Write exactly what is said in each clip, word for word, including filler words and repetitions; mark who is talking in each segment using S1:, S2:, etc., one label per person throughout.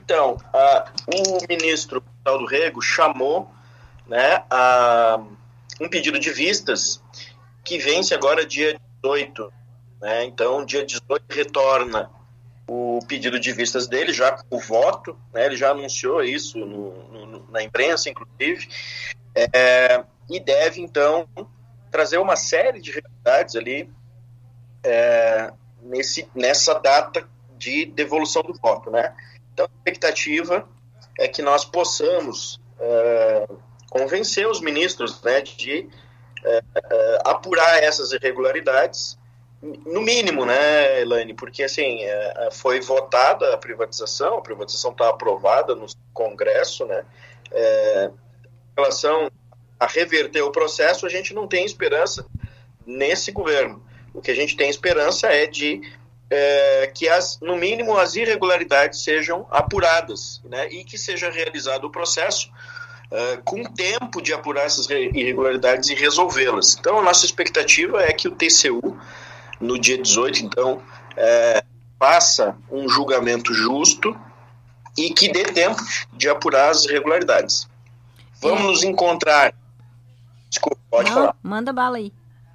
S1: Então, uh, o ministro Paulo Rego chamou, né, a, um pedido de vistas que vence agora dia dezoito. Né? Então, dia dezoito retorna o pedido de vistas dele, já com o voto, né? Ele já anunciou isso no, no, na imprensa, inclusive, é, e deve, então, trazer uma série de realidades ali é, nesse, nessa data de devolução do voto, né? Então, a expectativa é que nós possamos é, convencer os ministros, né, de é, é, apurar essas irregularidades, no mínimo, né, Elaine? Porque, assim, é, foi votada a privatização, a privatização está aprovada no Congresso, né? É, em relação a reverter o processo, a gente não tem esperança nesse governo. O que a gente tem esperança é de é, que, as, no mínimo, as irregularidades sejam apuradas, né? E que seja realizado o processo Uh, com tempo de apurar essas irregularidades e resolvê-las. Então, a nossa expectativa é que o T C U, no dia dezoito, então, é, faça um julgamento justo e que dê tempo de apurar as irregularidades. Vamos é. nos encontrar... Desculpa, pode
S2: Não,
S1: falar.
S2: Manda bala aí.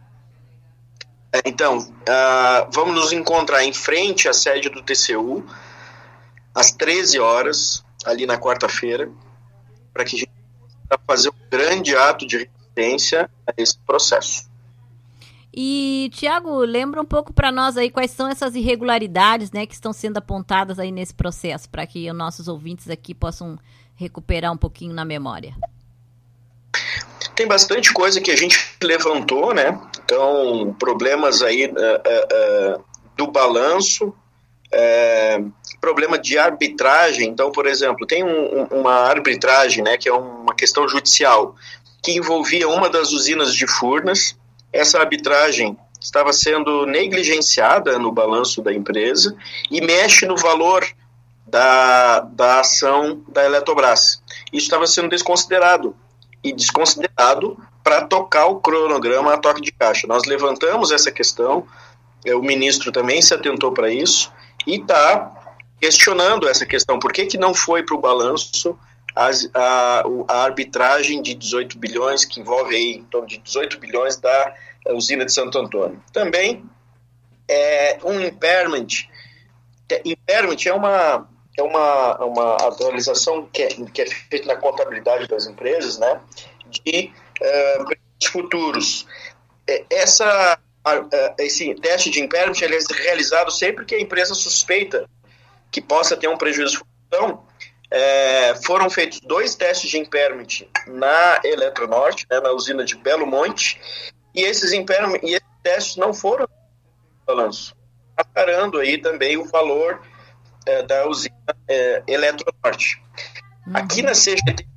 S1: É, então, uh, vamos nos encontrar em frente à sede do T C U, às treze horas, ali na quarta-feira, para que a gente fazer um grande ato de resistência a esse processo.
S2: E, Tiago, lembra um pouco para nós aí quais são essas irregularidades, né, que estão sendo apontadas aí nesse processo, para que os nossos ouvintes aqui possam recuperar um pouquinho na memória.
S1: Tem bastante coisa que a gente levantou, né? Então, problemas aí uh, uh, uh, do balanço, É, problema de arbitragem. Então, por exemplo, tem um, um, uma arbitragem, né, que é uma questão judicial, que envolvia uma das usinas de Furnas. Essa arbitragem estava sendo negligenciada no balanço da empresa e mexe no valor da, da ação da Eletrobras. Isso estava sendo desconsiderado, e desconsiderado para tocar o cronograma a toque de caixa. Nós levantamos essa questão, o ministro também se atentou para isso, e está questionando essa questão. Por que, que não foi para o balanço as, a, a arbitragem de dezoito bilhões, que envolve aí, em torno de dezoito bilhões da usina de Santo Antônio? Também é um impairment. Impairment é uma, é uma, uma atualização que é, que é feita na contabilidade das empresas, né, de uh, futuros. Essa... Esse teste de impairment ele é realizado sempre que a empresa suspeita que possa ter um prejuízo. Então, é, foram feitos dois testes de impairment na Eletronorte, né, na usina de Belo Monte, e esses, impairment, e esses testes não foram no balanço, mascarando aí também o valor é, da usina é, Eletronorte. Uhum. Aqui na C G T,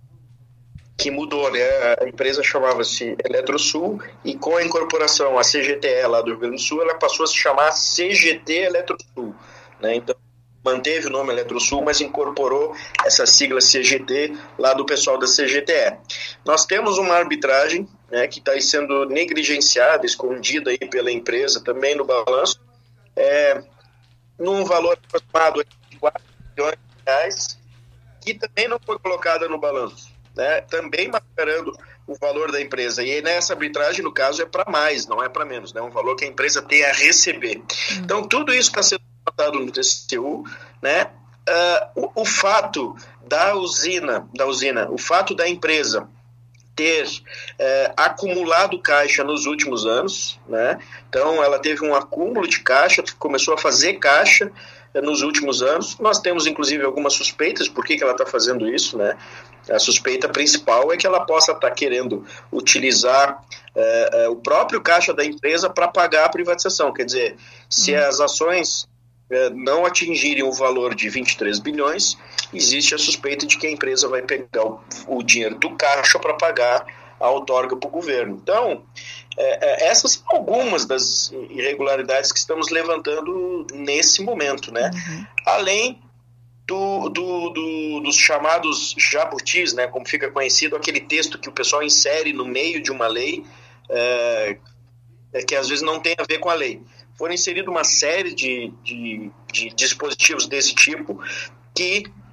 S1: que mudou, né? A empresa chamava-se Eletrosul e com a incorporação à C G T E lá do Rio Grande do Sul, ela passou a se chamar C G T Eletrosul, né? Então, manteve o nome Eletrosul, mas incorporou essa sigla C G T lá do pessoal da C G T E. Nós temos uma arbitragem, né, que está sendo negligenciada, escondida aí pela empresa também no balanço, é, num valor aproximado de quatro bilhões de reais, que também não foi colocada no balanço, né, também mascarando o valor da empresa. E nessa arbitragem, no caso, é para mais, não é para menos, né, um valor que a empresa tem a receber. Uhum. Então, tudo isso está sendo tratado no T C U, né? Uh, o, o fato da usina, da usina, o fato da empresa ter uh, acumulado caixa nos últimos anos, né? Então, ela teve um acúmulo de caixa, começou a fazer caixa nos últimos anos. Nós temos, inclusive, algumas suspeitas por que, que ela está fazendo isso, né? A suspeita principal é que ela possa estar tá querendo utilizar uh, uh, o próprio caixa da empresa para pagar a privatização. Quer dizer, se hum. as ações uh, não atingirem o valor de vinte e três bilhões, existe a suspeita de que a empresa vai pegar o, o dinheiro do caixa para pagar a outorga para o governo. Então, é, é, essas são algumas das irregularidades que estamos levantando nesse momento, né? Uhum. Além do, do, do, dos chamados jabutis, né? Como fica conhecido, aquele texto que o pessoal insere no meio de uma lei, é, que às vezes não tem a ver com a lei. Foram inseridas uma série de, de, de dispositivos desse tipo que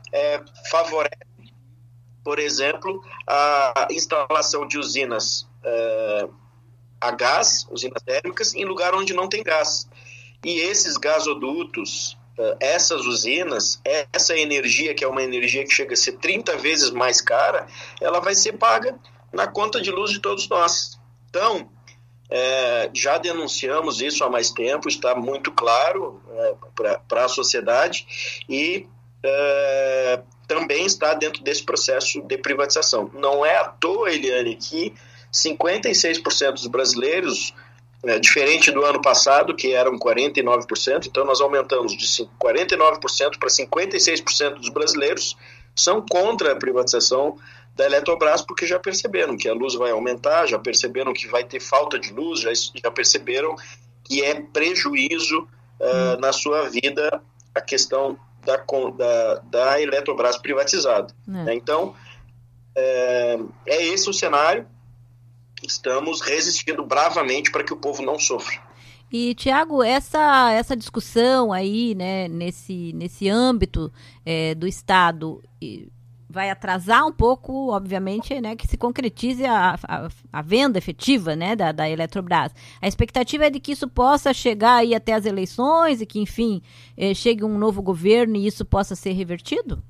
S1: é, favorece, por exemplo, a instalação de usinas é, a gás, usinas térmicas, em lugar onde não tem gás. E esses gasodutos, essas usinas, essa energia, que é uma energia que chega a ser trinta vezes mais cara, ela vai ser paga na conta de luz de todos nós. Então, é, já denunciamos isso há mais tempo, está muito claro é, para a sociedade e é, também está dentro desse processo de privatização. Não é à toa, Eliane, que cinquenta e seis por cento dos brasileiros, é, diferente do ano passado, que eram quarenta e nove por cento, então nós aumentamos de quarenta e nove por cento para cinquenta e seis por cento dos brasileiros são contra a privatização da Eletrobras, porque já perceberam que a luz vai aumentar, já perceberam que vai ter falta de luz, já, já perceberam que é prejuízo uh, na sua vida a questão da, da, da Eletrobras privatizada. É. Então, é, é esse o cenário. Estamos resistindo bravamente para que o povo não sofra.
S2: E, Tiago, essa, essa discussão aí, né, nesse, nesse âmbito é, do Estado, vai atrasar um pouco, obviamente, né, que se concretize a, a, a venda efetiva, né, da, da Eletrobras. A expectativa é de que isso possa chegar aí até as eleições e que, enfim, é, chegue um novo governo e isso possa ser revertido?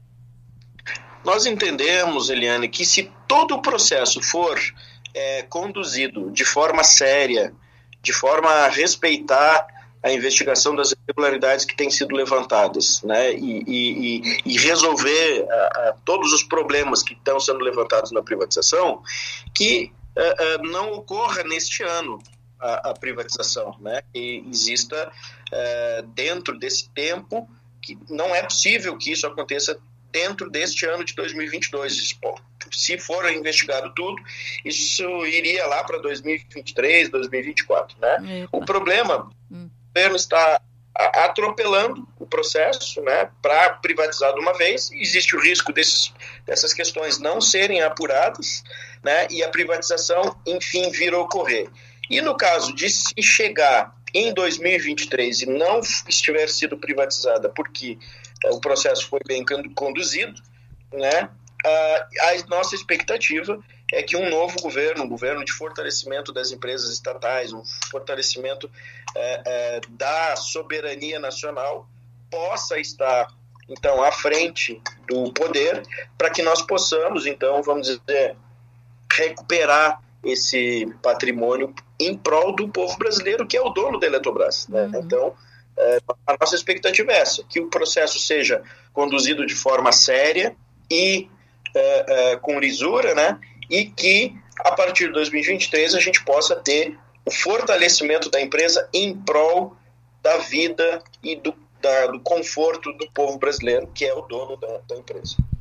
S1: Nós entendemos, Eliane, que se todo o processo for é, conduzido de forma séria, de forma a respeitar a investigação das irregularidades que têm sido levantadas, né, e, e, e resolver a, a, todos os problemas que estão sendo levantados na privatização, que a, a, não ocorra neste ano a, a privatização, né, que exista a, dentro desse tempo, que não é possível que isso aconteça dentro deste ano de dois mil e vinte e dois. Bom, se for investigado tudo, isso iria lá para dois mil e vinte e três, dois mil e vinte e quatro. Né? Epa. O problema, hum. o governo está atropelando o processo, né, para privatizar de uma vez. Existe o risco desses, dessas questões não serem apuradas, né, e a privatização, enfim, vir a ocorrer. E no caso de se chegar em dois mil e vinte e três e não estiver sido privatizada porque o processo foi bem conduzido, né, a nossa expectativa é que um novo governo, um governo de fortalecimento das empresas estatais, um fortalecimento é, é, da soberania nacional, possa estar, então, à frente do poder, para que nós possamos, então, vamos dizer, recuperar esse patrimônio em prol do povo brasileiro, que é o dono da Eletrobras. Né? Uhum. Então, é, a nossa expectativa é essa, que o processo seja conduzido de forma séria e é, é, com lisura, né? E que, a partir de dois mil e vinte e três, a gente possa ter o fortalecimento da empresa em prol da vida e do, da, do conforto do povo brasileiro, que é o dono da, da empresa.